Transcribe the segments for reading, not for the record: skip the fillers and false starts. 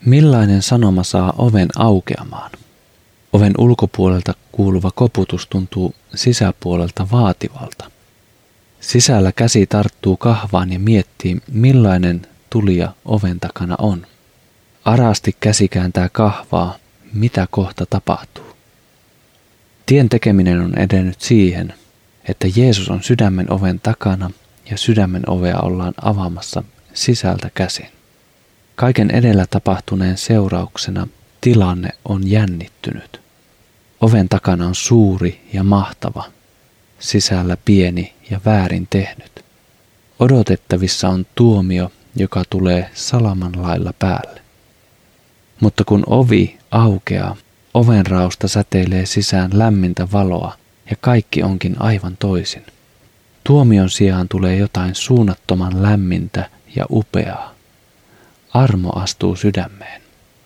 Millainen sanoma saa oven aukeamaan? Oven ulkopuolelta kuuluva koputus tuntuu sisäpuolelta vaativalta. Sisällä käsi tarttuu kahvaan ja miettii, millainen tulija oven takana on. Arasti käsi kääntää kahvaa, mitä kohta tapahtuu. Tien tekeminen on edennyt siihen, että Jeesus on sydämen oven takana ja sydämen ovea ollaan avaamassa sisältä käsin. Kaiken edellä tapahtuneen seurauksena tilanne on jännittynyt. Oven takana on suuri ja mahtava, sisällä pieni ja väärin tehnyt. Odotettavissa on tuomio, joka tulee salaman lailla päälle. Mutta kun ovi aukeaa, ovenraosta säteilee sisään lämmintä valoa ja kaikki onkin aivan toisin. Tuomion sijaan tulee jotain suunnattoman lämmintä ja upeaa. Armo astuu sydämeen.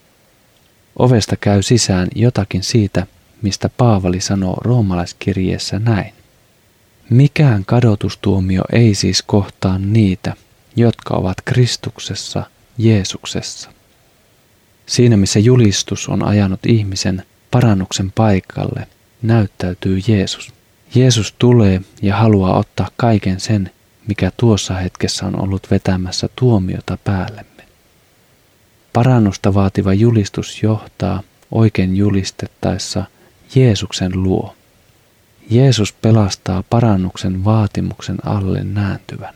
Ovesta käy sisään jotakin siitä, mistä Paavali sanoo roomalaiskirjeessä näin. Mikään kadotustuomio ei siis kohtaa niitä, jotka ovat Kristuksessa, Jeesuksessa. Siinä missä julistus on ajanut ihmisen parannuksen paikalle, näyttäytyy Jeesus. Jeesus tulee ja haluaa ottaa kaiken sen, mikä tuossa hetkessä on ollut vetämässä tuomiota päällemme. Parannusta vaativa julistus johtaa oikein julistettaessa Jeesuksen luo. Jeesus pelastaa parannuksen vaatimuksen alle nääntyvän.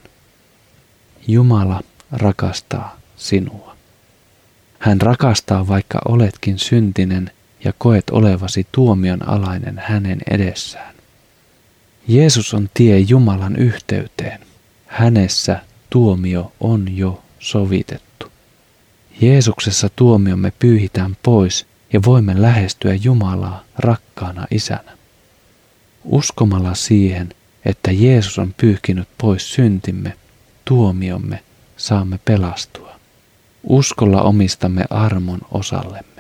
Jumala rakastaa sinua. Hän rakastaa, vaikka oletkin syntinen ja koet olevasi tuomion alainen hänen edessään. Jeesus on tie Jumalan yhteyteen. Hänessä tuomio on jo sovitettu. Jeesuksessa tuomiomme pyyhitään pois ja voimme lähestyä Jumalaa rakkaana isänä. Uskomalla siihen, että Jeesus on pyyhkinyt pois syntimme, tuomiomme, saamme pelastua. Uskolla omistamme armon osallemme.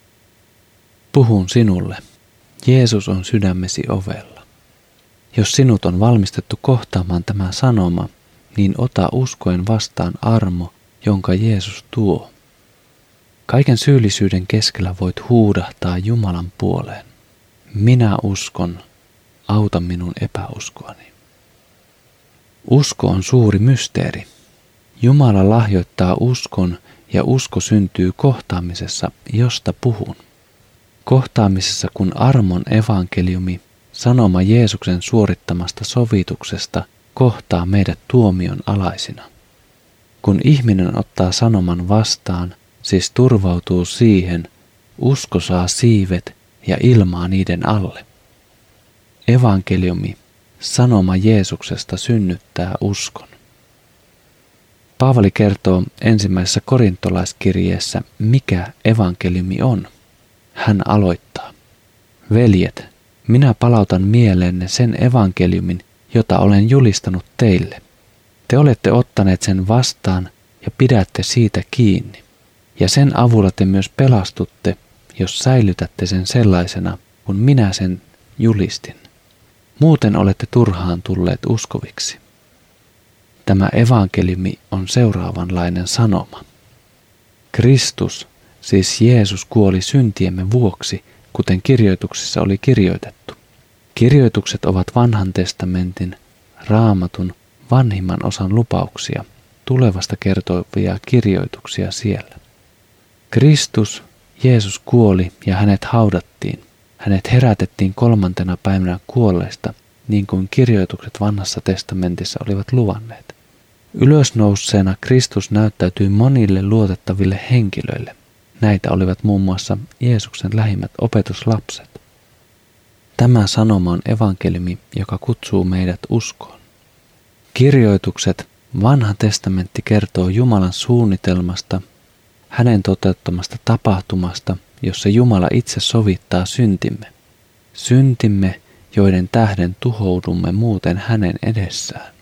Puhun sinulle. Jeesus on sydämesi ovella. Jos sinut on valmistettu kohtaamaan tämä sanoma, niin ota uskoen vastaan armo, jonka Jeesus tuo. Kaiken syyllisyyden keskellä voit huudahtaa Jumalan puoleen. Minä uskon, auta minun epäuskoani. Usko on suuri mysteeri. Jumala lahjoittaa uskon ja usko syntyy kohtaamisessa, josta puhun. Kohtaamisessa, kun armon evankeliumi, sanoma Jeesuksen suorittamasta sovituksesta, kohtaa meidät tuomion alaisina. Kun ihminen ottaa sanoman vastaan, siis turvautuu siihen, usko saa siivet ja ilmaa niiden alle. Evankeliumi, sanoma Jeesuksesta, synnyttää uskon. Paavali kertoo ensimmäisessä korintolaiskirjeessä, mikä evankeliumi on. Hän aloittaa. Veljet, minä palautan mieleenne sen evankeliumin, jota olen julistanut teille. Te olette ottaneet sen vastaan ja pidätte siitä kiinni. Ja sen avulla te myös pelastutte, jos säilytätte sen sellaisena, kun minä sen julistin. Muuten olette turhaan tulleet uskoviksi. Tämä evankeliumi on seuraavanlainen sanoma. Kristus, siis Jeesus, kuoli syntiemme vuoksi, kuten kirjoituksissa oli kirjoitettu. Kirjoitukset ovat vanhan testamentin, Raamatun, vanhimman osan lupauksia, tulevasta kertovia kirjoituksia siellä. Kristus, Jeesus kuoli ja hänet haudattiin. Hänet herätettiin 3. päivänä kuolleista, niin kuin kirjoitukset vanhassa testamentissa olivat luvanneet. Ylösnousseena Kristus näyttäytyi monille luotettaville henkilöille. Näitä olivat muun muassa Jeesuksen lähimmät opetuslapset. Tämä sanoma on evankeliumi, joka kutsuu meidät uskoon. Kirjoitukset, vanha testamentti kertoo Jumalan suunnitelmasta, hänen toteuttamasta tapahtumasta, jossa Jumala itse sovittaa syntimme. Syntimme, joiden tähden tuhoudumme muuten hänen edessään.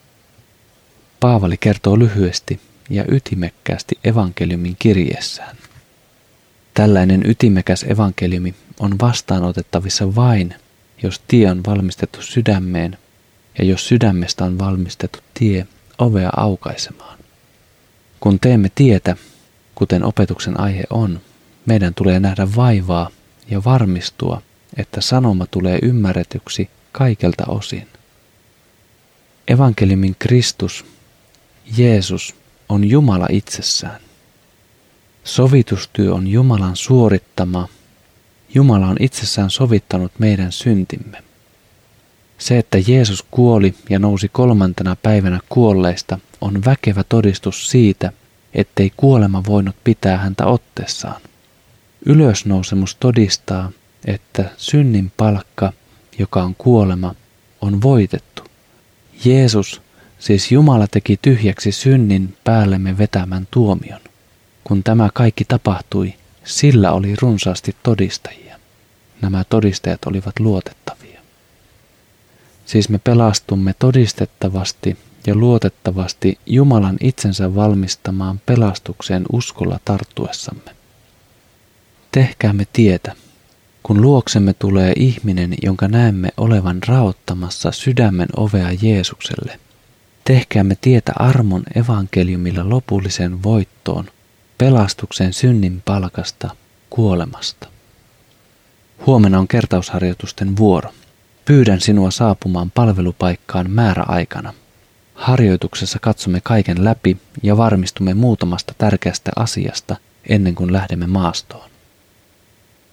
Paavali kertoo lyhyesti ja ytimekkäästi evankeliumin kirjeessään. Tällainen ytimekäs evankeliumi on vastaanotettavissa vain, jos tie on valmistettu sydämeen ja jos sydämestä on valmistettu tie ovea aukaisemaan. Kun teemme tietä, kuten opetuksen aihe on, meidän tulee nähdä vaivaa ja varmistua, että sanoma tulee ymmärretyksi kaikelta osin. Evankeliumin Kristus, Jeesus, on Jumala itsessään. Sovitustyö on Jumalan suorittama. Jumala on itsessään sovittanut meidän syntimme. Se, että Jeesus kuoli ja nousi 3. päivänä kuolleista, on väkevä todistus siitä, ettei kuolema voinut pitää häntä otteessaan. Ylösnousemus todistaa, että synnin palkka, joka on kuolema, on voitettu. Jeesus, siis Jumala, teki tyhjäksi synnin päällemme vetämän tuomion. Kun tämä kaikki tapahtui, sillä oli runsaasti todistajia. Nämä todistajat olivat luotettavia. Siis me pelastumme todistettavasti ja luotettavasti Jumalan itsensä valmistamaan pelastukseen uskolla tarttuessamme. Tehkäämme tietä, kun luoksemme tulee ihminen, jonka näemme olevan raottamassa sydämen ovea Jeesukselle. Tehkäämme tietä armon evankeliumilla lopulliseen voittoon, pelastuksen synnin palkasta, kuolemasta. Huomenna on kertausharjoitusten vuoro. Pyydän sinua saapumaan palvelupaikkaan määräaikana. Harjoituksessa katsomme kaiken läpi ja varmistumme muutamasta tärkeästä asiasta ennen kuin lähdemme maastoon.